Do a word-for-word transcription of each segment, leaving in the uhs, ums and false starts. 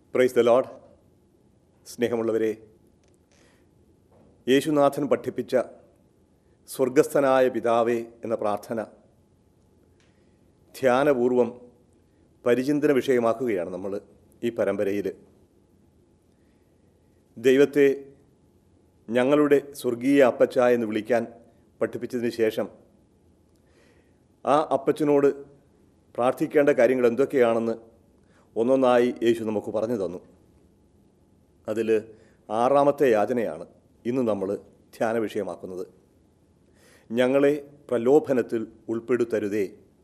Praise the Lord. സ്നേഹമുള്ളവരെ, യേശുനാഥൻ പഠിപ്പിച്ച സ്വർഗസ്ഥനായ പിതാവേ എന്ന പ്രാർത്ഥന ധ്യാനപൂർവം പരിചിന്തന വിഷയമാക്കുകയാണ് നമ്മൾ ഈ പരമ്പരയിൽ. ദൈവത്തെ ഞങ്ങളുടെ സ്വർഗീയ അപ്പച്ച എന്ന് വിളിക്കാൻ പഠിപ്പിച്ചതിന് ശേഷം ആ അപ്പച്ചനോട് പ്രാർത്ഥിക്കേണ്ട കാര്യങ്ങൾ എന്തൊക്കെയാണെന്ന് ഒന്നൊന്നായി യേശു നമുക്ക് പറഞ്ഞു തന്നു. അതിൽ ആറാമത്തെ യാചനയാണ് ഇന്ന് നമ്മൾ ധ്യാന വിഷയമാക്കുന്നത്. ഞങ്ങളെ പ്രലോഭനത്തിൽ ഉൾപ്പെടുത്തരുതേ.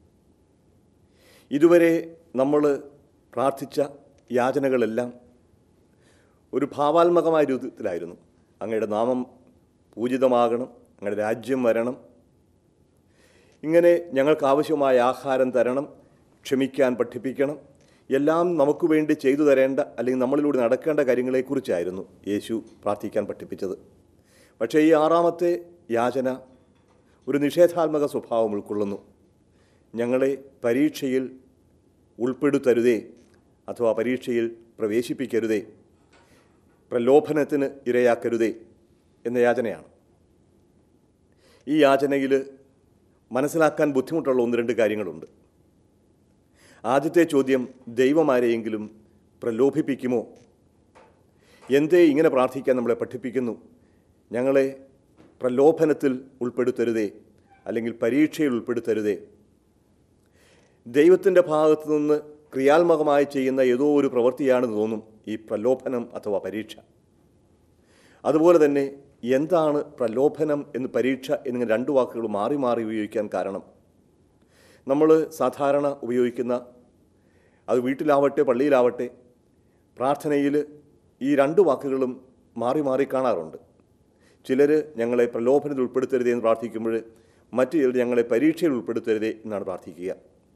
ഇതുവരെ നമ്മൾ പ്രാർത്ഥിച്ച യാചനകളെല്ലാം ഒരു ഭാവാത്മകമായ രൂപത്തിലായിരുന്നു. അങ്ങയുടെ നാമം പൂജിതമാകണം, അങ്ങയുടെ രാജ്യം വരണം, ഇങ്ങനെ ഞങ്ങൾക്ക് ആവശ്യമായ ആഹാരം തരണം, ക്ഷമിക്കാൻ പഠിപ്പിക്കണം, എല്ലാം നമുക്ക് വേണ്ടി ചെയ്തു തരേണ്ട അല്ലെങ്കിൽ നമ്മളിലൂടെ നടക്കേണ്ട കാര്യങ്ങളെക്കുറിച്ചായിരുന്നു യേശു പ്രാർത്ഥിക്കാൻ പഠിപ്പിച്ചത്. പക്ഷേ ഈ ആറാമത്തെ യാചന ഒരു നിഷേധാത്മക സ്വഭാവം ഉൾക്കൊള്ളുന്നു. ഞങ്ങളെ പരീക്ഷയിൽ ഉൾപ്പെടുത്തരുതേ, അഥവാ പരീക്ഷയിൽ പ്രവേശിപ്പിക്കരുതേ, പ്രലോഭനത്തിന് ഇരയാക്കരുതേ എന്ന യാചനയാണ്. ഈ യാചനയിൽ മനസ്സിലാക്കാൻ ബുദ്ധിമുട്ടുള്ള ഒന്ന് രണ്ട് കാര്യങ്ങളുണ്ട്. ആദ്യത്തെ ചോദ്യം, ദൈവമാരെയെങ്കിലും പ്രലോഭിപ്പിക്കുമോ? എന്തേ ഇങ്ങനെ പ്രാർത്ഥിക്കാൻ നമ്മളെ പഠിപ്പിക്കുന്നു? ഞങ്ങളെ പ്രലോഭനത്തിൽ ഉൾപ്പെടുത്തരുതേ, അല്ലെങ്കിൽ പരീക്ഷയിൽ ഉൾപ്പെടുത്തരുതേ. ദൈവത്തിൻ്റെ ഭാഗത്തു നിന്ന് ക്രിയാത്മകമായി ചെയ്യുന്ന ഏതോ ഒരു പ്രവൃത്തിയാണെന്ന് തോന്നും ഈ പ്രലോഭനം അഥവാ പരീക്ഷ. അതുപോലെ തന്നെ എന്താണ് പ്രലോഭനം എന്ന് പരീക്ഷ എന്നിങ്ങനെ രണ്ട് വാക്കുകൾ മാറി മാറി ഉപയോഗിക്കാൻ കാരണം, നമ്മൾ സാധാരണ ഉപയോഗിക്കുന്ന, അത് വീട്ടിലാവട്ടെ പള്ളിയിലാവട്ടെ, പ്രാർത്ഥനയിൽ ഈ രണ്ട് വാക്കുകളും മാറി മാറി കാണാറുണ്ട്. ചിലർ ഞങ്ങളെ പ്രലോഭനത്തിൽ ഉൾപ്പെടുത്തരുതേ എന്ന് പ്രാർത്ഥിക്കുമ്പോൾ മറ്റു ചിലർ ഞങ്ങളെ പരീക്ഷയിൽ ഉൾപ്പെടുത്തരുതേ എന്നാണ് പ്രാർത്ഥിക്കുക.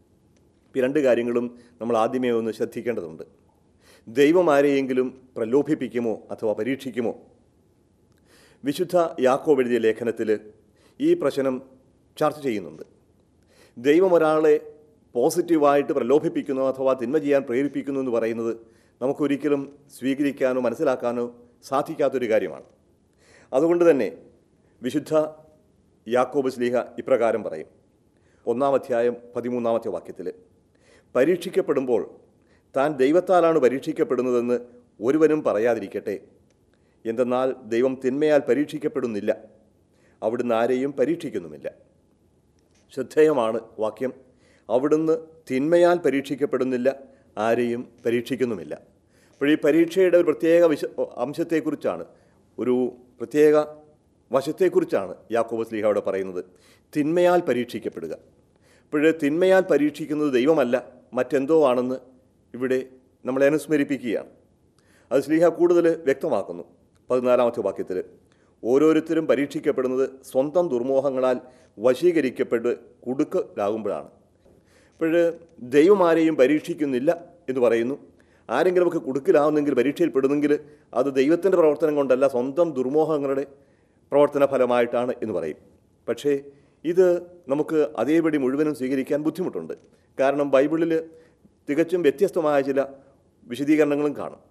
ഈ രണ്ട് കാര്യങ്ങളും നമ്മൾ ആദ്യമേ ഒന്ന് ശ്രദ്ധിക്കേണ്ടതുണ്ട്. ദൈവം ആരെയെങ്കിലും പ്രലോഭിപ്പിക്കുമോ അഥവാ പരീക്ഷിക്കുമോ? വിശുദ്ധ യാക്കോബ് എഴുതിയ ലേഖനത്തിൽ ഈ പ്രശ്നം ചർച്ച ചെയ്യുന്നുണ്ട്. ദൈവം ഒരാളെ പോസിറ്റീവായിട്ട് പ്രലോഭിപ്പിക്കുന്നു അഥവാ തിന്മ ചെയ്യാൻ പ്രേരിപ്പിക്കുന്നു എന്ന് പറയുന്നത് നമുക്കൊരിക്കലും സ്വീകരിക്കാനോ മനസ്സിലാക്കാനോ സാധിക്കാത്തൊരു കാര്യമാണ്. അതുകൊണ്ട് തന്നെ വിശുദ്ധ യാക്കോബ് ശ്ലീഹ ഇപ്രകാരം പറയും. ഒന്നാം അധ്യായം പതിമൂന്നാമത്തെ വാക്യത്തിൽ, പരീക്ഷിക്കപ്പെടുമ്പോൾ താൻ ദൈവത്താലാണ് പരീക്ഷിക്കപ്പെടുന്നതെന്ന് ഒരുവനും പറയാതിരിക്കട്ടെ. എന്തെന്നാൽ ദൈവം തിന്മയാൽ പരീക്ഷിക്കപ്പെടുന്നില്ല, അവിടുന്ന് ആരെയും പരീക്ഷിക്കുന്നുമില്ല. ശ്രദ്ധേയമാണ് വാക്യം. അവിടുന്ന് തിന്മയാൽ പരീക്ഷിക്കപ്പെടുന്നില്ല, ആരെയും പരീക്ഷിക്കുന്നുമില്ല. അപ്പോൾ ഈ പരീക്ഷയുടെ ഒരു പ്രത്യേക വിശ അംശത്തെക്കുറിച്ചാണ്, ഒരു പ്രത്യേക വശത്തെക്കുറിച്ചാണ് യാക്കോബ് ശ്ലീഹ അവിടെ പറയുന്നത്. തിന്മയാൽ പരീക്ഷിക്കപ്പെടുക. അപ്പോൾ തിന്മയാൽ പരീക്ഷിക്കുന്നത് ദൈവമല്ല, മറ്റെന്തോ ആണെന്ന് ഇവിടെ നമ്മളെ അനുസ്മരിപ്പിക്കുകയാണ്. അത് ശ്ലീഹ കൂടുതൽ വ്യക്തമാക്കുന്നു. പതിനാലാമത്തെ വാക്യത്തിൽ, ഓരോരുത്തരും പരീക്ഷിക്കപ്പെടുന്നത് സ്വന്തം ദുർമോഹങ്ങളാൽ വശീകരിക്കപ്പെട്ട് കുടുക്കലാകുമ്പോഴാണ്. അപ്പോൾ ദൈവം ആരെയും പരീക്ഷിക്കുന്നില്ല എന്ന് പറയുന്നു. ആരെങ്കിലുമൊക്കെ കുടുക്കിലാവുന്നെങ്കിൽ, പരീക്ഷയിൽപ്പെടുന്നെങ്കിൽ അത് ദൈവത്തിൻ്റെ പ്രവർത്തനം കൊണ്ടല്ല, സ്വന്തം ദുർമോഹങ്ങളുടെ പ്രവർത്തന ഫലമായിട്ടാണ് എന്ന് പറയും. പക്ഷേ ഇത് നമുക്ക് അതേപടി മുഴുവനും സ്വീകരിക്കാൻ ബുദ്ധിമുട്ടുണ്ട്. കാരണം ബൈബിളിൽ തികച്ചും വ്യത്യസ്തമായ ചില വിശദീകരണങ്ങളും കാണും.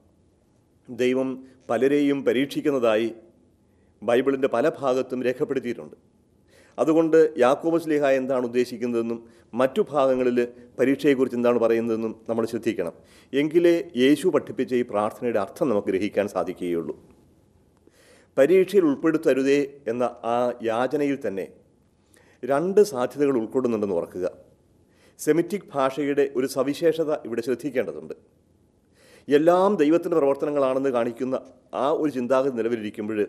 ദൈവം പലരെയും പരീക്ഷിക്കുന്നതായി ബൈബിളിൻ്റെ പല ഭാഗത്തും രേഖപ്പെടുത്തിയിട്ടുണ്ട്. അതുകൊണ്ട് യാക്കോബ് ശ്ലീഹ എന്താണ് ഉദ്ദേശിക്കുന്നതെന്നും മറ്റു ഭാഗങ്ങളിൽ പരീക്ഷയെക്കുറിച്ച് എന്താണ് പറയുന്നതെന്നും നമ്മൾ ശ്രദ്ധിക്കണം. എങ്കിലേ യേശു പഠിപ്പിച്ച ഈ പ്രാർത്ഥനയുടെ അർത്ഥം നമുക്ക് ഗ്രഹിക്കാൻ സാധിക്കുകയുള്ളൂ. പരീക്ഷയിൽ ഉൾപ്പെടുത്തരുതേ എന്ന ആ യാചനയിൽ തന്നെ രണ്ട് സാധ്യതകൾ ഉൾക്കൊള്ളുന്നുണ്ടെന്ന് ഓർക്കുക. സെമിറ്റിക് ഭാഷയുടെ ഒരു സവിശേഷത ഇവിടെ ശ്രദ്ധിക്കേണ്ടതുണ്ട്. എല്ലാം ദൈവത്തിൻ്റെ പ്രവർത്തനങ്ങളാണെന്ന് കാണിക്കുന്ന ആ ഒരു ചിന്താഗതി നിലവിലിരിക്കുമ്പോൾ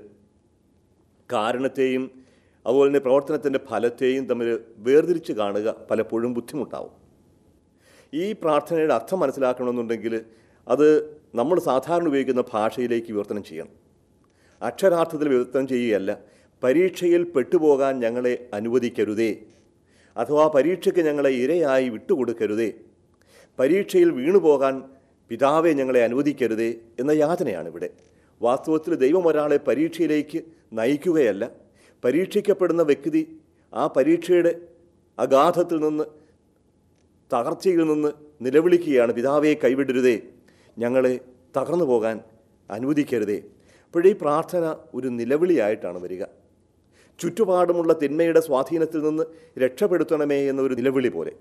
കാരണത്തെയും അതുപോലെ തന്നെ പ്രവർത്തനത്തിൻ്റെ ഫലത്തെയും തമ്മിൽ വേർതിരിച്ച് കാണുക പലപ്പോഴും ബുദ്ധിമുട്ടാവും. ഈ പ്രാർത്ഥനയുടെ അർത്ഥം മനസ്സിലാക്കണമെന്നുണ്ടെങ്കിൽ അത് നമ്മൾ സാധാരണ ഉപയോഗിക്കുന്ന ഭാഷയിലേക്ക് വിവർത്തനം ചെയ്യണം. അക്ഷരാർത്ഥത്തിൽ വിവർത്തനം ചെയ്യുകയല്ല, പരീക്ഷയിൽ പെട്ടുപോകാൻ ഞങ്ങളെ അനുവദിക്കരുതേ, അഥവാ പരീക്ഷയ്ക്ക് ഞങ്ങളെ ഇരയായി വിട്ടുകൊടുക്കരുതേ, പരീക്ഷയിൽ വീണുപോകാൻ പിതാവെ ഞങ്ങളെ അനുവദിക്കരുതേ എന്ന യാതനയാണ് ഇവിടെ. വാസ്തവത്തിൽ ദൈവം ഒരാളെ പരീക്ഷയിലേക്ക് നയിക്കുകയല്ല, പരീക്ഷിക്കപ്പെടുന്ന വ്യക്തി ആ പരീക്ഷയുടെ അഗാധത്തിൽ നിന്ന്, തകർച്ചയിൽ നിന്ന് നിലവിളിക്കുകയാണ്, പിതാവെ കൈവിടരുതേ, ഞങ്ങളെ തകർന്നു പോകാൻ അനുവദിക്കരുതേ. അപ്പോഴീ പ്രാർത്ഥന ഒരു നിലവിളിയായിട്ടാണ് വരിക. ചുറ്റുപാടുമുള്ള തിന്മയുടെ സ്വാധീനത്തിൽ നിന്ന് രക്ഷപ്പെടുത്തണമേ എന്നൊരു നിലവിളി പോലെ.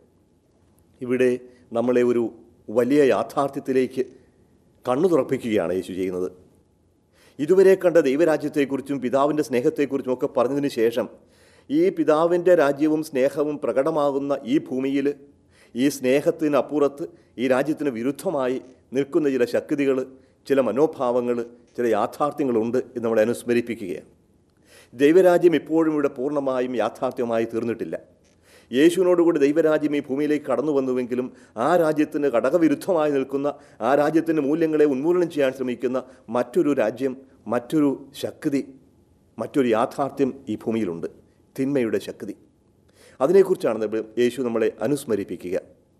ഇവിടെ നമ്മളെ ഒരു വലിയ യാഥാർത്ഥ്യത്തിലേക്ക് കണ്ണു തുറപ്പിക്കുകയാണ് യേശു ചെയ്യുന്നത്. ഇതുവരെ കണ്ട ദൈവരാജ്യത്തെക്കുറിച്ചും പിതാവിൻ്റെ സ്നേഹത്തെക്കുറിച്ചും ഒക്കെ പറഞ്ഞതിന് ശേഷം ഈ പിതാവിൻ്റെ രാജ്യവും സ്നേഹവും പ്രകടമാകുന്ന ഈ ഭൂമിയിൽ ഈ സ്നേഹത്തിനപ്പുറത്ത് ഈ രാജ്യത്തിന് വിരുദ്ധമായി നിൽക്കുന്ന ചില ശക്തികൾ, ചില മനോഭാവങ്ങൾ, ചില യാഥാർത്ഥ്യങ്ങളുണ്ട് എന്ന് നമ്മളെ അനുസ്മരിപ്പിക്കുകയാണ്. ദൈവരാജ്യം ഇപ്പോഴും ഇവിടെ പൂർണ്ണമായും യാഥാർത്ഥ്യമായി തീർന്നിട്ടില്ല. യേശുവിനോടുകൂടി ദൈവരാജ്യം ഈ ഭൂമിയിലേക്ക് കടന്നു വന്നുവെങ്കിലും ആ രാജ്യത്തിന് ഘടകവിരുദ്ധമായി നിൽക്കുന്ന, ആ രാജ്യത്തിൻ്റെ മൂല്യങ്ങളെ ഉന്മൂലനം ചെയ്യാൻ ശ്രമിക്കുന്ന മറ്റൊരു രാജ്യം, മറ്റൊരു ശക്തി, മറ്റൊരു യാഥാർത്ഥ്യം ഈ ഭൂമിയിലുണ്ട്. തിന്മയുടെ ശക്തി. അതിനെക്കുറിച്ചാണ് യേശു നമ്മളെ അനുസ്മരിപ്പിക്കുക.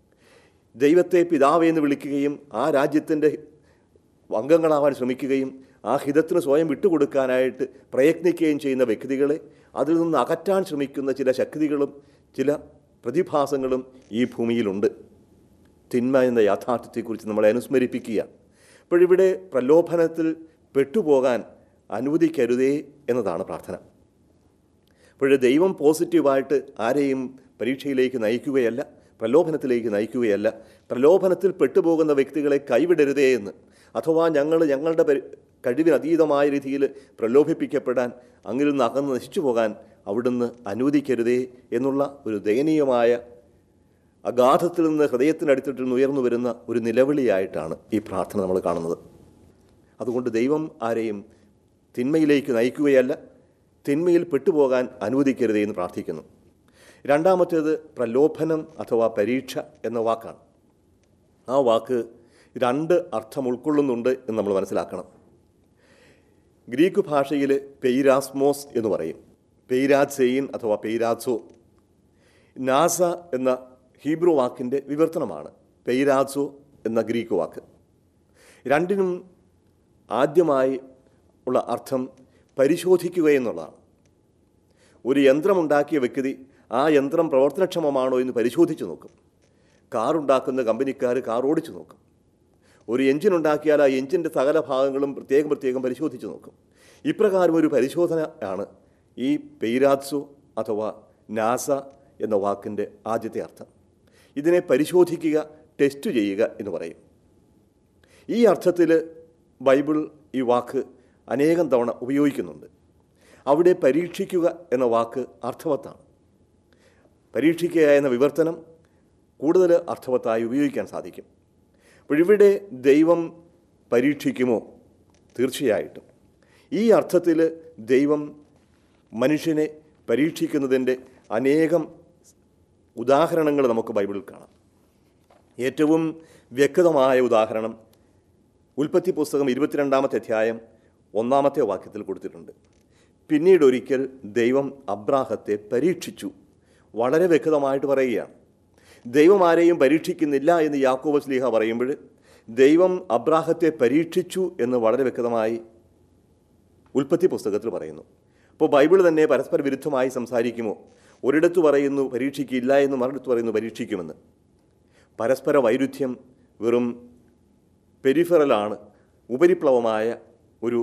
ദൈവത്തെ പിതാവേ എന്ന് വിളിക്കുകയും ആ രാജ്യത്തിൻ്റെ അംഗങ്ങളാവാൻ ശ്രമിക്കുകയും ആ ഹിതത്തിന് സ്വയം വിട്ടുകൊടുക്കാനായിട്ട് പ്രയത്നിക്കുകയും ചെയ്യുന്ന വ്യക്തികളെ അതിൽ നിന്ന് അകറ്റാൻ ശ്രമിക്കുന്ന ചില ശക്തികളും ചില പ്രതിഭാസങ്ങളും ഈ ഭൂമിയിലുണ്ട്. തിന്മ എന്ന യാഥാർത്ഥ്യത്തെക്കുറിച്ച് നമ്മളെ അനുസ്മരിപ്പിക്കുകയാണ്. അപ്പോഴിവിടെ പ്രലോഭനത്തിൽ പെട്ടുപോകാൻ അനുവദിക്കരുതേ എന്നതാണ് പ്രാർത്ഥന. അപ്പോൾ ദൈവം പോസിറ്റീവായിട്ട് ആരെയും പരീക്ഷയിലേക്ക് നയിക്കുകയല്ല, പ്രലോഭനത്തിലേക്ക് നയിക്കുകയല്ല. പ്രലോഭനത്തിൽ പെട്ടുപോകുന്ന വ്യക്തികളെ കൈവിടരുതേ എന്ന്, അഥവാ ഞങ്ങൾ ഞങ്ങളുടെ കഴിവിനതീതമായ രീതിയിൽ പ്രലോഭിപ്പിക്കപ്പെടാൻ, അങ്ങിൽ നിന്ന് അകന്ന് നശിച്ചു പോകാൻ അവിടുന്ന് അനുവദിക്കരുതേ എന്നുള്ള ഒരു ദയനീയമായ അഗാധത്തിൽ നിന്ന് ഹൃദയത്തിനടുത്തിട്ട് നിന്ന് ഉയർന്നു വരുന്ന ഒരു നിലവിളിയായിട്ടാണ് ഈ പ്രാർത്ഥന നമ്മൾ കാണുന്നത്. അതുകൊണ്ട് ദൈവം ആരെയും തിന്മയിലേക്ക് നയിക്കുകയല്ല, തിന്മയിൽ പെട്ടുപോകാൻ അനുവദിക്കരുതേ എന്ന് പ്രാർത്ഥിക്കുന്നു. രണ്ടാമത്തേത് പ്രലോഭനം അഥവാ പരീക്ഷ എന്ന വാക്കാണ്. ആ വാക്ക് രണ്ട് അർത്ഥം ഉൾക്കൊള്ളുന്നുണ്ട് എന്ന് നമ്മൾ മനസ്സിലാക്കണം. ഗ്രീക്ക് ഭാഷയിൽ പെയ്രാസ്മോസ് എന്ന് പറയും, പെയ്രാസെയിൻ അഥവാ പെയ്രാസോ. നാസ എന്ന ഹീബ്രു വാക്കിൻ്റെ വിവർത്തനമാണ് പെയ്രാസോ എന്ന ഗ്രീക്ക് വാക്ക്. രണ്ടിനും ആദ്യമായി ഉള്ള അർത്ഥം പരിശോധിക്കുക എന്നുള്ളതാണ്. ഒരു യന്ത്രമുണ്ടാക്കിയ വ്യക്തി ആ യന്ത്രം പ്രവർത്തനക്ഷമമാണോ എന്ന് പരിശോധിച്ച് നോക്കും. കാറുണ്ടാക്കുന്ന കമ്പനിക്കാർ കാർ ഓടിച്ചു നോക്കും. ഒരു എഞ്ചിൻ ഉണ്ടാക്കിയാൽ ആ എഞ്ചിൻ്റെ സകല ഭാഗങ്ങളും പ്രത്യേകം പ്രത്യേകം പരിശോധിച്ച് നോക്കും. ഇപ്രകാരം ഒരു പരിശോധന ആണ് ഈ പെയ്രാസോ അഥവാ നാസ എന്ന വാക്കിൻ്റെ ആദ്യത്തെ അർത്ഥം. ഇതിനെ പരിശോധിക്കുക, ടെസ്റ്റ് ചെയ്യുക എന്ന് പറയും. ഈ അർത്ഥത്തിൽ ബൈബിൾ ഈ വാക്ക് അനേകം തവണ ഉപയോഗിക്കുന്നുണ്ട്. അവിടെ പരീക്ഷിക്കുക എന്ന വാക്ക് അർത്ഥവത്താണ്. പരീക്ഷിക്കുക എന്ന വിവർത്തനം കൂടുതൽ അർത്ഥവത്തായി ഉപയോഗിക്കാൻ സാധിക്കും. അപ്പോഴിവിടെ ദൈവം പരീക്ഷിക്കുമോ? തീർച്ചയായിട്ടും. ഈ അർത്ഥത്തിൽ ദൈവം മനുഷ്യനെ പരീക്ഷിക്കുന്നതിൻ്റെ അനേകം ഉദാഹരണങ്ങൾ നമുക്ക് ബൈബിളിൽ കാണാം. ഏറ്റവും വ്യക്തമായ ഉദാഹരണം ഉൽപ്പത്തി പുസ്തകം ഇരുപത്തിരണ്ടാമത്തെ അധ്യായം ഒന്നാമത്തെ വാക്യത്തിൽ കൊടുത്തിട്ടുണ്ട്. പിന്നീട് ഒരിക്കൽ ദൈവം അബ്രാഹത്തെ പരീക്ഷിച്ചു. വളരെ വ്യക്തമായിട്ട് പറയുകയാണ്. ദൈവം ആരെയും പരീക്ഷിക്കുന്നില്ല എന്ന് യാക്കോബ് ശ്ലീഹ പറയുമ്പോൾ ദൈവം അബ്രാഹത്തെ പരീക്ഷിച്ചു എന്ന് വളരെ വ്യക്തമായി ഉൽപ്പത്തി പുസ്തകത്തിൽ പറയുന്നു. അപ്പോൾ ബൈബിൾ തന്നെ പരസ്പര വിരുദ്ധമായി സംസാരിക്കുമോ? ഒരിടത്ത് പറയുന്നു പരീക്ഷിക്കില്ല എന്ന്, മറിടത്ത് പറയുന്നു പരീക്ഷിക്കുമെന്ന്. പരസ്പര വൈരുദ്ധ്യം വെറും പെരിഫറലാണ്, ഉപരിപ്ലവമായ ഒരു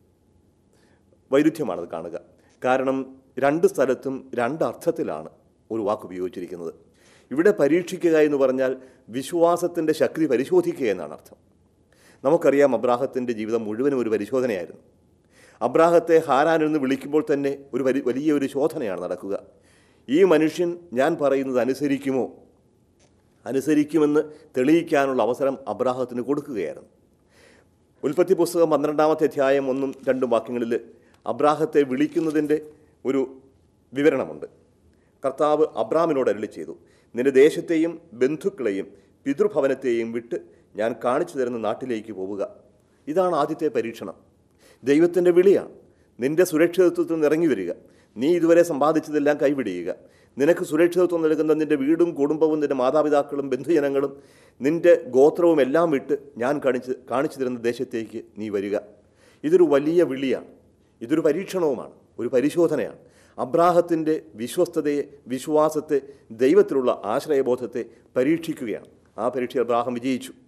വൈരുദ്ധ്യമാണത് കാണുക. കാരണം രണ്ട് സ്ഥലത്തും രണ്ട് അർത്ഥത്തിലാണ് ഒരു വാക്ക് ഉപയോഗിച്ചിരിക്കുന്നത്. ഇവിടെ പരീക്ഷിക്കുക എന്ന് പറഞ്ഞാൽ വിശ്വാസത്തിൻ്റെ ശക്തി പരിശോധിക്കുക എന്നാണ് അർത്ഥം. നമുക്കറിയാം അബ്രാഹത്തിൻ്റെ ജീവിതം മുഴുവനും ഒരു പരിശോധനയായിരുന്നു. അബ്രാഹത്തെ ഹാരാനിൽ നിന്ന് വിളിക്കുമ്പോൾ തന്നെ ഒരു വലിയ വലിയ ഒരു ശോധനയാണ് നടക്കുക. ഈ മനുഷ്യൻ ഞാൻ പറയുന്നത് അനുസരിക്കുമോ? അനുസരിക്കുമെന്ന് തെളിയിക്കാനുള്ള അവസരം അബ്രാഹത്തിന് കൊടുക്കുകയായിരുന്നു. ഉൽപ്പത്തി പുസ്തകം പന്ത്രണ്ടാമത്തെ അധ്യായം ഒന്നും രണ്ടും വാക്യങ്ങളിൽ അബ്രാഹത്തെ വിളിക്കുന്നതിൻ്റെ ഒരു വിവരണമുണ്ട്. കർത്താവ് അബ്രാമിനോട് അരുളി ചെയ്തു, നിന്റെ ദേശത്തെയും ബന്ധുക്കളെയും പിതൃഭവനത്തെയും വിട്ട് ഞാൻ കാണിച്ചു തരുന്ന നാട്ടിലേക്ക് പോവുക. ഇതാണ് ആദ്യത്തെ പരീക്ഷണം. ദൈവത്തിൻ്റെ വിളിയാണ്. നിന്റെ സുരക്ഷിതത്വത്തിൽ നിന്ന് ഇറങ്ങി വരിക. നീ ഇതുവരെ സമ്പാദിച്ചതെല്ലാം കൈവിടിയുക. നിനക്ക് സുരക്ഷിതത്വം നൽകുന്ന നിന്റെ വീടും കുടുംബവും നിന്റെ മാതാപിതാക്കളും ബന്ധുജനങ്ങളും നിന്റെ ഗോത്രവും എല്ലാം വിട്ട് ഞാൻ കാണിച്ച് കാണിച്ചു തരുന്ന ദേശത്തേക്ക് നീ വരിക. ഇതൊരു വലിയ വിളിയാണ്. ഇതൊരു പരീക്ഷണവുമാണ്, ഒരു പരിശോധനയാണ്. അബ്രാഹത്തിൻ്റെ വിശ്വസ്തതയെ, വിശ്വാസത്തെ, ദൈവത്തിലുള്ള ആശ്രയബോധത്തെ പരീക്ഷിക്കുകയാണ്. ആ പരീക്ഷ അബ്രാഹം വിജയിച്ചു.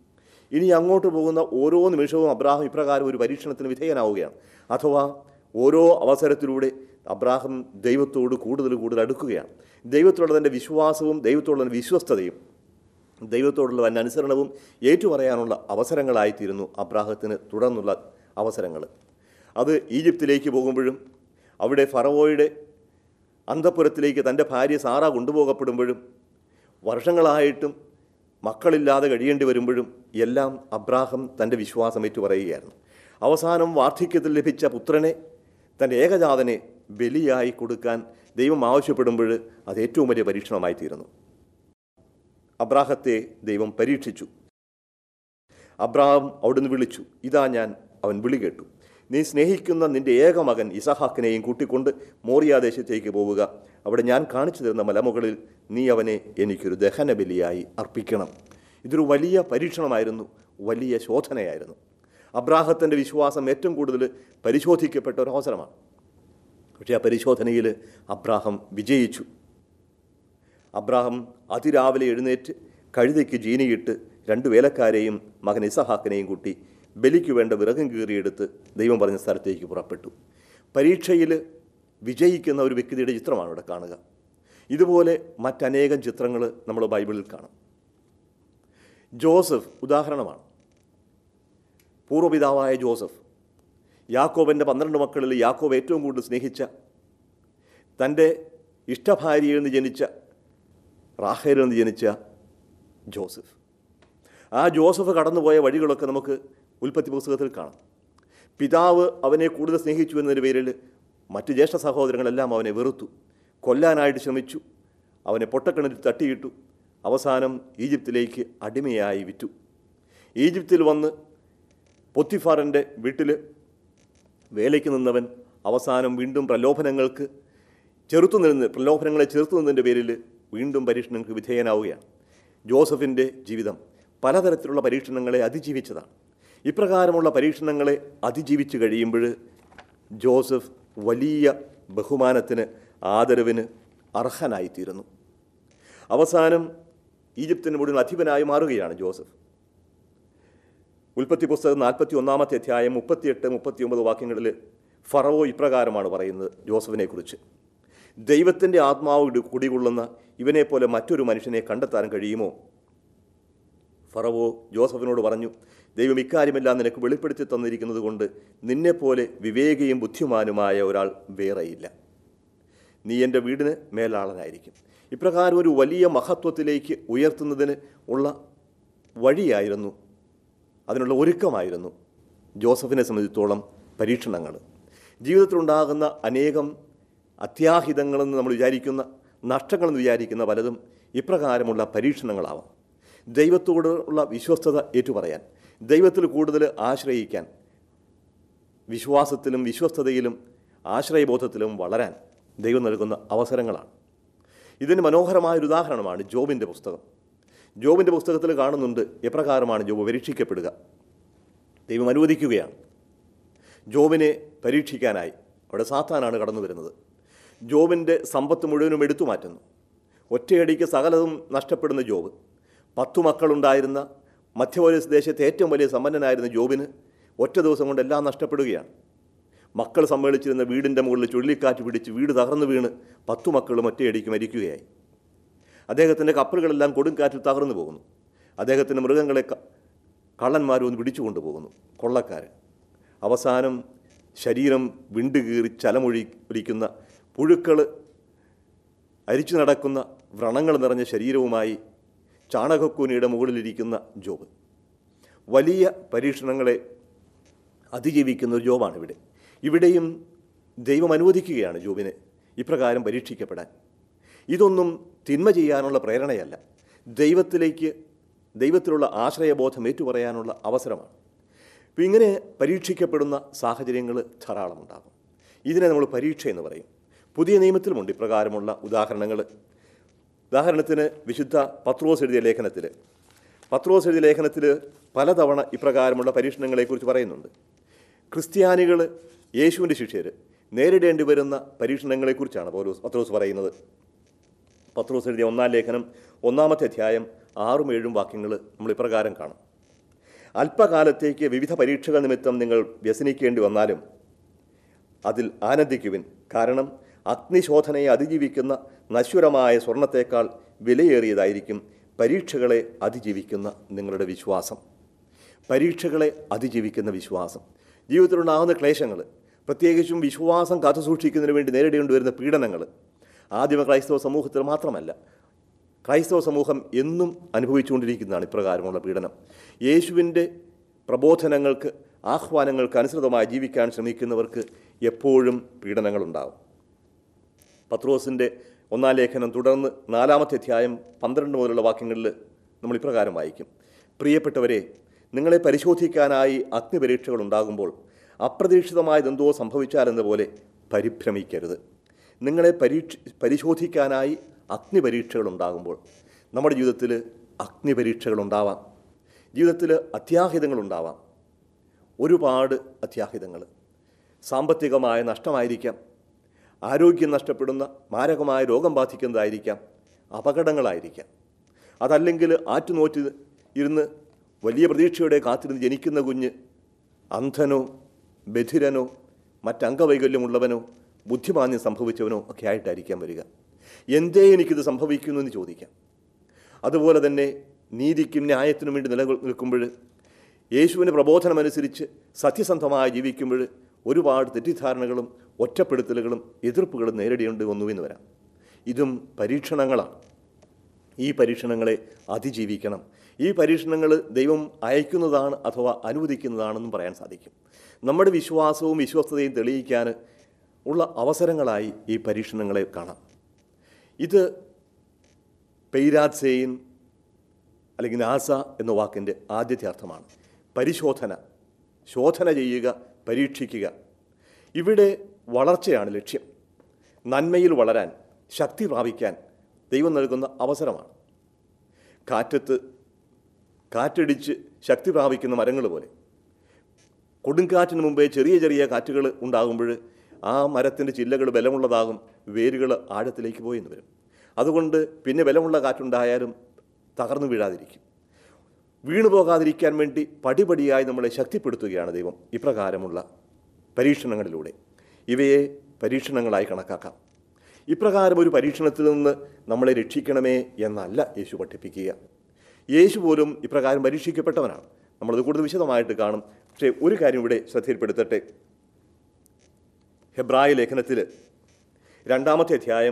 ഇനി അങ്ങോട്ട് പോകുന്ന ഓരോ നിമിഷവും അബ്രാഹം ഇപ്രകാരം ഒരു പരീക്ഷണത്തിന് വിധേയനാവുകയാണ്. അഥവാ ഓരോ അവസരത്തിലൂടെ അബ്രാഹം ദൈവത്തോട് കൂടുതൽ കൂടുതൽ അടുക്കുകയാണ്. ദൈവത്തോടുള്ള തൻ്റെ വിശ്വാസവും ദൈവത്തോടുള്ള വിശ്വസ്തതയും ദൈവത്തോടുള്ള തൻ്റെ അനുസരണവും ഏറ്റുപറയാനുള്ള അവസരങ്ങളായിത്തീരുന്നു അബ്രാഹത്തിന് തുടർന്നുള്ള അവസരങ്ങൾ. അത് ഈജിപ്തിലേക്ക് പോകുമ്പോഴും അവിടെ ഫറവോയുടെ അന്തഃപുരത്തിലേക്ക് തൻ്റെ ഭാര്യ സാറ കൊണ്ടുപോകപ്പെടുമ്പോഴും വർഷങ്ങളായിട്ടും മക്കളില്ലാതെ കഴിയേണ്ടി വരുമ്പോഴും എല്ലാം അബ്രാഹം തൻ്റെ വിശ്വാസം ഏറ്റുപറയുകയായിരുന്നു. അവസാനം വാർദ്ധക്യത്തിൽ ലഭിച്ച പുത്രനെ, തൻ്റെ ഏകജാതനെ ബലിയായി കൊടുക്കാൻ ദൈവം ആവശ്യപ്പെടുമ്പോൾ അത് ഏറ്റവും വലിയ പരീക്ഷണമായി തീരുന്നു. അബ്രാഹത്തെ ദൈവം പരീക്ഷിച്ചു. അബ്രാഹം അവിടുന്ന് വിളിച്ചു, ഇതാ ഞാൻ, അവൻ വിളി കേട്ടു. നീ സ്നേഹിക്കുന്ന നിൻ്റെ ഏകമകൻ ഇസഹാക്കിനെയും കൂട്ടിക്കൊണ്ട് മോറിയാദേശത്തേക്ക് പോവുക. അവിടെ ഞാൻ കാണിച്ചു തരുന്ന മലമുകളിൽ നീ അവനെ എനിക്കൊരു ദഹനബലിയായി അർപ്പിക്കണം. ഇതൊരു വലിയ പരീക്ഷണമായിരുന്നു, വലിയ ശോധനയായിരുന്നു. അബ്രാഹത്തിൻ്റെ വിശ്വാസം ഏറ്റവും കൂടുതൽ പരിശോധിക്കപ്പെട്ട ഒരു അവസരമാണ്. പക്ഷേ ആ പരിശോധനയിൽ അബ്രാഹം വിജയിച്ചു. അബ്രാഹം അതിരാവിലെ എഴുന്നേറ്റ് കഴുതയ്ക്ക് ജീനിയിട്ട് രണ്ട് വേലക്കാരെയും മകൻ ഇസഹാക്കിനെയും കൂട്ടി ബലിക്ക് വേണ്ട വിറകും കീറിയെടുത്ത് ദൈവം പറഞ്ഞ സ്ഥലത്തേക്ക് പുറപ്പെട്ടു. പരീക്ഷയിൽ വിജയിക്കുന്ന ഒരു വ്യക്തിയുടെ ചിത്രമാണ് ഇവിടെ കാണുക. ഇതുപോലെ മറ്റനേകം ചിത്രങ്ങൾ നമ്മൾ ബൈബിളിൽ കാണാം. ജോസഫ് ഉദാഹരണമാണ്. പൂർവ്വപിതാവായ ജോസഫ്, യാക്കോബിൻ്റെ പന്ത്രണ്ട് മക്കളിൽ യാക്കോബ് ഏറ്റവും കൂടുതൽ സ്നേഹിച്ച, തൻ്റെ ഇഷ്ടഭാര്യയിൽ നിന്ന് ജനിച്ച റാഹേലിൽ നിന്ന് ജനിച്ച ജോസഫ്. ആ ജോസഫ് കടന്നുപോയ വഴികളൊക്കെ നമുക്ക് ഉൽപ്പത്തി പുസ്തകത്തിൽ കാണാം. പിതാവ് അവനെ കൂടുതൽ സ്നേഹിച്ചു എന്നതിൻ്റെ പേരിൽ മറ്റ് ജ്യേഷ്ഠ സഹോദരങ്ങളെല്ലാം അവനെ വെറുത്തു, കൊല്ലാനായിട്ട് ശ്രമിച്ചു, അവനെ പൊട്ടക്കിണറ്റിൽ തട്ടിയിട്ടു. അവസാനം ഈജിപ്തിലേക്ക് അടിമയായി വിറ്റു. ഈജിപ്തിൽ വന്ന് പൊത്തിഫാറിൻ്റെ വീട്ടിൽ വേലയ്ക്ക് നിന്നവൻ അവസാനം വീണ്ടും പ്രലോഭനങ്ങൾക്ക് ചെറുത്തു നിന്ന് പ്രലോഭനങ്ങളെ ചെറുത്തു നിന്നതിൻ്റെ പേരിൽ വീണ്ടും പരീക്ഷണങ്ങൾക്ക് വിധേയനാവുകയാണ്. ജോസഫിൻ്റെ ജീവിതം പലതരത്തിലുള്ള പരീക്ഷണങ്ങളെ അതിജീവിച്ചതാണ്. ഇപ്രകാരമുള്ള പരീക്ഷണങ്ങളെ അതിജീവിച്ച് കഴിയുമ്പോൾ ജോസഫ് വലിയ ബഹുമാനത്തിന്, ആദരവിന് അർഹനായിത്തീരുന്നു. അവസാനം ഈജിപ്തിന് മുഴുവൻ അധിപനായി മാറുകയാണ് ജോസഫ്. ഉൽപ്പത്തി പുസ്തകം നാൽപ്പത്തി ഒന്നാമത്തെ അധ്യായം മുപ്പത്തിയെട്ട് മുപ്പത്തി ഒമ്പത് വാക്യങ്ങളിൽ ഫറവോ ഇപ്രകാരമാണ് പറയുന്നത് ജോസഫിനെക്കുറിച്ച്: ദൈവത്തിൻ്റെ ആത്മാവ് കുടികൊള്ളുന്ന ഇവനെപ്പോലെ മറ്റൊരു മനുഷ്യനെ കണ്ടെത്താൻ കഴിയുമോ? ഫറവോ ജോസഫിനോട് പറഞ്ഞു, ദൈവം ഇക്കാര്യമെല്ലാം നിനക്ക് വെളിപ്പെടുത്തി തന്നിരിക്കുന്നത് കൊണ്ട് നിന്നെപ്പോലെ വിവേകിയും ബുദ്ധിമാനുമായ ഒരാൾ വേറെയില്ല. നീ എൻ്റെ വീടിന് മേലാളനായിരിക്കും. ഇപ്രകാരം ഒരു വലിയ മഹത്വത്തിലേക്ക് ഉയർത്തുന്നതിന് ഉള്ള വഴിയായിരുന്നു, അതിനുള്ള ഒരുക്കമായിരുന്നു ജോസഫിനെ സംബന്ധിച്ചിടത്തോളം പരീക്ഷണങ്ങൾ. ജീവിതത്തിലുണ്ടാകുന്ന അനേകം അത്യാഹിതങ്ങളെന്ന് നമ്മൾ വിചാരിക്കുന്ന, നഷ്ടങ്ങളെന്ന് വിചാരിക്കുന്ന പലതും ഇപ്രകാരമുള്ള പരീക്ഷണങ്ങളാവാം. ദൈവത്തോടുള്ള വിശ്വസ്തത ഏറ്റുപറയാൻ, ദൈവത്തിൽ കൂടുതൽ ആശ്രയിക്കാൻ, വിശ്വാസത്തിലും വിശ്വസ്തതയിലും ആശ്രയബോധത്തിലും വളരാൻ ദൈവം നൽകുന്ന അവസരങ്ങളാണ്. ഇതിന് മനോഹരമായൊരു ഉദാഹരണമാണ് ജോബിൻ്റെ പുസ്തകം. ജോബിൻ്റെ പുസ്തകത്തിൽ കാണുന്നുണ്ട് എപ്രകാരമാണ് ജോബ് പരീക്ഷിക്കപ്പെടുക. ദൈവം അനുവദിക്കുകയാണ് ജോബിനെ പരീക്ഷിക്കാനായി. അവിടെ സാത്താനാണ് കടന്നു വരുന്നത്. ജോബിൻ്റെ സമ്പത്ത് മുഴുവനും എടുത്തു മാറ്റുന്നു. ഒറ്റയടിക്ക് സകലതും നഷ്ടപ്പെടുന്ന ജോബ്. പത്തു മക്കളുണ്ടായിരുന്ന മധ്യപ്രദേശ് ദേശത്തെ ഏറ്റവും വലിയ സമ്പന്നനായിരുന്ന ജോബിന് ഒറ്റ ദിവസം കൊണ്ട് എല്ലാം നഷ്ടപ്പെടുകയാണ്. മക്കൾ സമ്മേളിച്ചിരുന്ന വീടിൻ്റെ മുകളിൽ ചുഴലിക്കാറ്റ് പിടിച്ച് വീട് തകർന്നു വീണ് പത്തു മക്കളും ഒറ്റയടിക്ക് മരിക്കുകയായി. അദ്ദേഹത്തിൻ്റെ കപ്പലുകളെല്ലാം കൊടുങ്കാറ്റിൽ തകർന്നു പോകുന്നു. അദ്ദേഹത്തിൻ്റെ മൃഗങ്ങളെ കള്ളന്മാരൊന്ന് പിടിച്ചു കൊണ്ടുപോകുന്നു, കൊള്ളക്കാർ. അവസാനം ശരീരം വിണ്ടുകീറി ചലമൊഴി ഒലിക്കുന്ന, പുഴുക്കൾ അരിച്ചു നടക്കുന്ന, വ്രണങ്ങൾ നിറഞ്ഞ ശരീരവുമായി ചാണകക്കൂനയുടെ മുകളിലിരിക്കുന്ന ജോബ്. വലിയ പരീക്ഷണങ്ങളെ അതിജീവിക്കുന്ന ഒരു ജോബാണ് ഇവിടെ. ഇവിടെയും ദൈവം അനുവദിക്കുകയാണ് ജോബിനെ ഇപ്രകാരം പരീക്ഷിക്കപ്പെടാൻ. ഇതൊന്നും തിന്മ ചെയ്യാനുള്ള പ്രേരണയല്ല, ദൈവത്തിലേക്ക് ദൈവത്തിലുള്ള ആശ്രയബോധം ഏറ്റുപറയാനുള്ള അവസരമാണ്. അപ്പോൾ ഇങ്ങനെ പരീക്ഷിക്കപ്പെടുന്ന സാഹചര്യങ്ങൾ ധാരാളമുണ്ടാകും. ഇതിനെ നമ്മൾ പരീക്ഷ എന്ന് പറയും. പുതിയ നിയമത്തിലുമുണ്ട് ഇപ്രകാരമുള്ള ഉദാഹരണങ്ങൾ. ഉദാഹരണത്തിന് വിശുദ്ധ പത്രോസ് എഴുതിയ ലേഖനത്തിൽ പത്രോസ് എഴുതിയ ലേഖനത്തിൽ പലതവണ ഇപ്രകാരമുള്ള പരീക്ഷണങ്ങളെക്കുറിച്ച് പറയുന്നുണ്ട്. ക്രിസ്ത്യാനികൾ, യേശുവിൻ്റെ ശിഷ്യർ നേരിടേണ്ടി വരുന്ന പരീക്ഷണങ്ങളെക്കുറിച്ചാണ് പൗലോസ് പത്രോസ് പറയുന്നത്. പത്രോസ് എഴുതിയ ഒന്നാം ലേഖനം ഒന്നാമത്തെ അധ്യായം ആറും ഏഴും വാക്യങ്ങൾ നമ്മൾ ഇപ്രകാരം കാണും: അല്പകാലത്തേക്ക് വിവിധ പരീക്ഷകൾ നിമിത്തം നിങ്ങൾ വ്യസനിക്കേണ്ടി വന്നാലും അതിൽ ആനന്ദിക്കുവിൻ. കാരണം അഗ്നിശോധനയെ അതിജീവിക്കുന്ന നശ്വരമായ സ്വർണത്തേക്കാൾ വിലയേറിയതായിരിക്കും പരീക്ഷകളെ അതിജീവിക്കുന്ന നിങ്ങളുടെ വിശ്വാസം. പരീക്ഷകളെ അതിജീവിക്കുന്ന വിശ്വാസം. ജീവിതത്തിലുണ്ടാകുന്ന ക്ലേശങ്ങൾ, പ്രത്യേകിച്ചും വിശ്വാസം കാത്തുസൂക്ഷിക്കുന്നതിന് വേണ്ടി നേരിടേണ്ടി വരുന്ന പീഡനങ്ങൾ ആദിമ ക്രൈസ്തവ സമൂഹത്തിൽ മാത്രമല്ല, ക്രൈസ്തവ സമൂഹം എന്നും അനുഭവിച്ചുകൊണ്ടിരിക്കുന്നതാണ് ഇപ്രകാരമുള്ള പീഡനം. യേശുവിൻ്റെ പ്രബോധനങ്ങൾക്ക്, ആഹ്വാനങ്ങൾക്ക് അനുസൃതമായി ജീവിക്കാൻ ശ്രമിക്കുന്നവർക്ക് എപ്പോഴും പീഡനങ്ങളുണ്ടാകും. പത്രോസിൻ്റെ ഒന്നാം ലേഖനം തുടർന്ന് നാലാമത്തെ അധ്യായം പന്ത്രണ്ട് മുതലുള്ള വാക്യങ്ങളിൽ നമ്മൾ ഇപ്രകാരം വായിക്കും: പ്രിയപ്പെട്ടവരെ, നിങ്ങളെ പരിശോധിക്കാനായി അഗ്നിപരീക്ഷകൾ ഉണ്ടാകുമ്പോൾ അപ്രതീക്ഷിതമായതെന്തോ സംഭവിച്ചാലെന്ന പോലെ പരിഭ്രമിക്കരുത്. നിങ്ങളെ പരീക്ഷ പരിശോധിക്കാനായി അഗ്നിപരീക്ഷകൾ ഉണ്ടാകുമ്പോൾ നമ്മുടെ ജീവിതത്തിൽ അഗ്നിപരീക്ഷകളുണ്ടാവാം, ജീവിതത്തിൽ അത്യാഹിതങ്ങളുണ്ടാവാം. ഒരുപാട് അത്യാഹിതങ്ങൾ. സാമ്പത്തികമായ നഷ്ടമായിരിക്കാം, ആരോഗ്യം നഷ്ടപ്പെടുന്ന മാരകമായ രോഗം ബാധിക്കുന്നതായിരിക്കാം, അപകടങ്ങളായിരിക്കാം. അതല്ലെങ്കിൽ ആറ്റുനോറ്റ് ഇരുന്ന് വലിയ പ്രതീക്ഷയോടെ കാത്തിരുന്ന് ജനിക്കുന്ന കുഞ്ഞ് അന്ധനോ ബധിരനോ മറ്റംഗവൈകല്യമുള്ളവനോ ബുദ്ധിമാന്യം സംഭവിച്ചവനോ ഒക്കെ ആയിട്ടായിരിക്കാം വരിക. എന്തേ എനിക്കിത് സംഭവിക്കുന്നു എന്ന് ചോദിക്കാം. അതുപോലെ തന്നെ നീതിക്കും ന്യായത്തിനും വേണ്ടി നിലനിൽക്കുമ്പോൾ, യേശുവിൻ്റെ പ്രബോധനമനുസരിച്ച് സത്യസന്ധമായി ജീവിക്കുമ്പോൾ ഒരുപാട് തെറ്റിദ്ധാരണകളും ഒറ്റപ്പെടുത്തലുകളും എതിർപ്പുകളും നേരിടേണ്ടി വന്നു എന്ന് വരാം. ഇതും പരീക്ഷണങ്ങളാണ്. ഈ പരീക്ഷണങ്ങളെ അതിജീവിക്കണം. ഈ പരീക്ഷണങ്ങൾ ദൈവം അയക്കുന്നതാണ് അഥവാ അനുവദിക്കുന്നതാണെന്നും പറയാൻ സാധിക്കും. നമ്മുടെ വിശ്വാസവും വിശ്വസ്തതയും തെളിയിക്കാൻ ഉള്ള അവസരങ്ങളായി ഈ പരീക്ഷണങ്ങളെ കാണാം. ഇത് പെയ്രാത്സെയിൻ അല്ലെങ്കിൽ നാസ എന്ന വാക്കിൻ്റെ ആദ്യത്തെ അർത്ഥമാണ്. പരിശോധന, ശോധന ചെയ്യുക, പരീക്ഷിക്കുക. ഇവിടെ വളർച്ചയാണ് ലക്ഷ്യം. നന്മയിൽ വളരാൻ, ശക്തി പ്രാപിക്കാൻ ദൈവം നൽകുന്ന അവസരമാണ്. കാറ്റത്ത് കാറ്റടിച്ച് ശക്തി പ്രാപിക്കുന്ന മരങ്ങൾ പോലെ കൊടുങ്കാറ്റിന് മുമ്പേ ചെറിയ ചെറിയ കാറ്റുകൾ ഉണ്ടാകുമ്പോൾ ആ മരത്തിൻ്റെ ചില്ലകൾ ബലമുള്ളതാകും, വേരുകൾ ആഴത്തിലേക്ക് പോയി എന്ന് വരും. അതുകൊണ്ട് പിന്നെ ബലമുള്ള കാറ്റുണ്ടായാലും തകർന്നു വീഴാതിരിക്കും. വീണു പോകാതിരിക്കാൻ വേണ്ടി പടിപടിയായി നമ്മളെ ശക്തിപ്പെടുത്തുകയാണ് ദൈവം ഇപ്രകാരമുള്ള പരീക്ഷണങ്ങളിലൂടെ. ഇവയെ പരീക്ഷണങ്ങളായി കണക്കാക്കാം. ഇപ്രകാരം ഒരു പരീക്ഷണത്തിൽ നിന്ന് നമ്മളെ രക്ഷിക്കണമേ എന്നല്ല യേശു പഠിപ്പിക്കുക. യേശു പോലും ഇപ്രകാരം പരീക്ഷിക്കപ്പെട്ടവനാണ്. നമ്മളത് കൂടുതൽ വിശദമായിട്ട് കാണും. പക്ഷേ ഒരു കാര്യം ഇവിടെ ശ്രദ്ധയിൽപ്പെടുത്തട്ടെ. ഹെബ്രായ ലേഖനത്തിൽ രണ്ടാമത്തെ അധ്യായം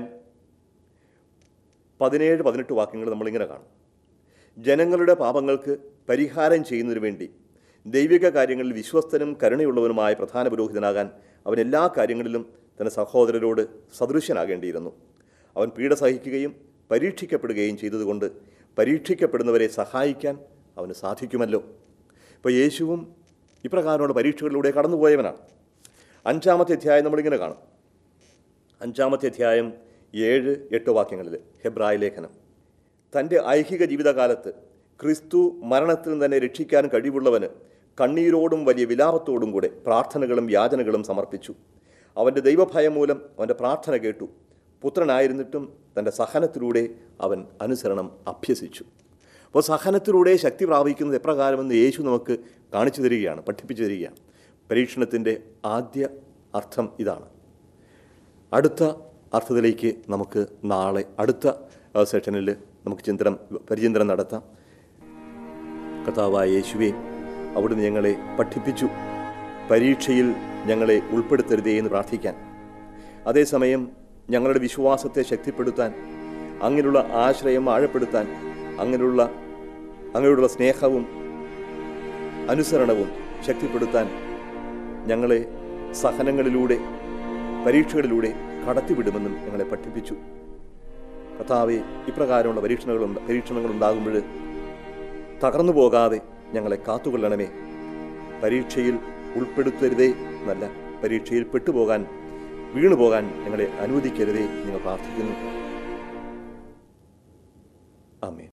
പതിനേഴ് പതിനെട്ട് വാക്യങ്ങൾ നമ്മളിങ്ങനെ കാണും: ജനങ്ങളുടെ പാപങ്ങൾക്ക് പരിഹാരം ചെയ്യുന്നതിനു വേണ്ടി ദൈവിക കാര്യങ്ങളിൽ വിശ്വസ്തനും കരുണയുള്ളവനുമായ പ്രധാന പുരോഹിതനാകാൻ അവൻ എല്ലാ കാര്യങ്ങളിലും തൻ്റെ സഹോദരരോട് സദൃശ്യനാകേണ്ടിയിരുന്നു. അവൻ പീഡ സഹിക്കുകയും പരീക്ഷിക്കപ്പെടുകയും ചെയ്തതുകൊണ്ട് പരീക്ഷിക്കപ്പെടുന്നവരെ സഹായിക്കാൻ അവന് സാധിക്കുമല്ലോ. ഇപ്പോൾ യേശുവും ഇപ്രകാരമുള്ള പരീക്ഷകളിലൂടെ കടന്നുപോയവനാണ്. അഞ്ചാമത്തെ അധ്യായം നമ്മളിങ്ങനെ കാണും. അഞ്ചാമത്തെ അധ്യായം ഏഴ് എട്ട് വാക്യങ്ങളിൽ ഹെബ്രായ ലേഖനം: തൻ്റെ ഐഹിക ജീവിതകാലത്ത് ക്രിസ്തു മരണത്തിൽ തന്നെ രക്ഷിക്കാൻ കഴിവുള്ളവന് കണ്ണീരോടും വലിയ വിലാപത്തോടും കൂടെ പ്രാർത്ഥനകളും യാചനകളും സമർപ്പിച്ചു. അവൻ്റെ ദൈവഭയം മൂലം അവൻ്റെ പ്രാർത്ഥന കേട്ടു. പുത്രനായിരുന്നിട്ടും തൻ്റെ സഹനത്തിലൂടെ അവൻ അനുസരണം അഭ്യസിച്ചു. അപ്പോൾ സഹനത്തിലൂടെ ശക്തി പ്രാപിക്കുന്നത് എപ്രകാരമെന്ന് യേശു നമുക്ക് കാണിച്ചു തരികയാണ്, പഠിപ്പിച്ചു തരികയാണ്. പരീക്ഷണത്തിൻ്റെ ആദ്യ അർത്ഥം ഇതാണ്. അടുത്ത അർത്ഥത്തിലേക്ക് നമുക്ക് നാളെ അടുത്ത സെഷനിൽ നമുക്ക് ചിന്തനം പരിചിന്തനം നടത്താം. കർത്താവായ യേശുവേ, അവിടുന്ന് ഞങ്ങളെ പഠിപ്പിച്ചു പരീക്ഷയിൽ ഞങ്ങളെ ഉൾപ്പെടുത്തരുതേ എന്ന് പ്രാർത്ഥിക്കാൻ. അതേസമയം ഞങ്ങളുടെ വിശ്വാസത്തെ ശക്തിപ്പെടുത്താൻ, അങ്ങനെയുള്ള ആശ്രയം ആഴപ്പെടുത്താൻ, അങ്ങനെയുള്ള അങ്ങനെയുള്ള സ്നേഹവും അനുസരണവും ശക്തിപ്പെടുത്താൻ ഞങ്ങളെ സഹനങ്ങളിലൂടെ പരീക്ഷകളിലൂടെ കടത്തിവിടുമെന്നും ഞങ്ങളെ പഠിപ്പിച്ചു. കർത്താവേ, ഇപ്രകാരമുള്ള പരീക്ഷണങ്ങളുണ്ട് പരീക്ഷണങ്ങളുണ്ടാകുമ്പോൾ തകർന്നു പോകാതെ ഞങ്ങളെ കാത്തുകൊള്ളണമേ. പരീക്ഷയിൽ ഉൾപ്പെടുത്തരുതേ എന്നല്ല, പരീക്ഷയിൽ പെട്ടുപോകാൻ വീണുപോകാൻ ഞങ്ങളെ അനുവദിക്കരുതേ നിങ്ങൾ പ്രാർത്ഥിക്കുന്നു. ആമേൻ.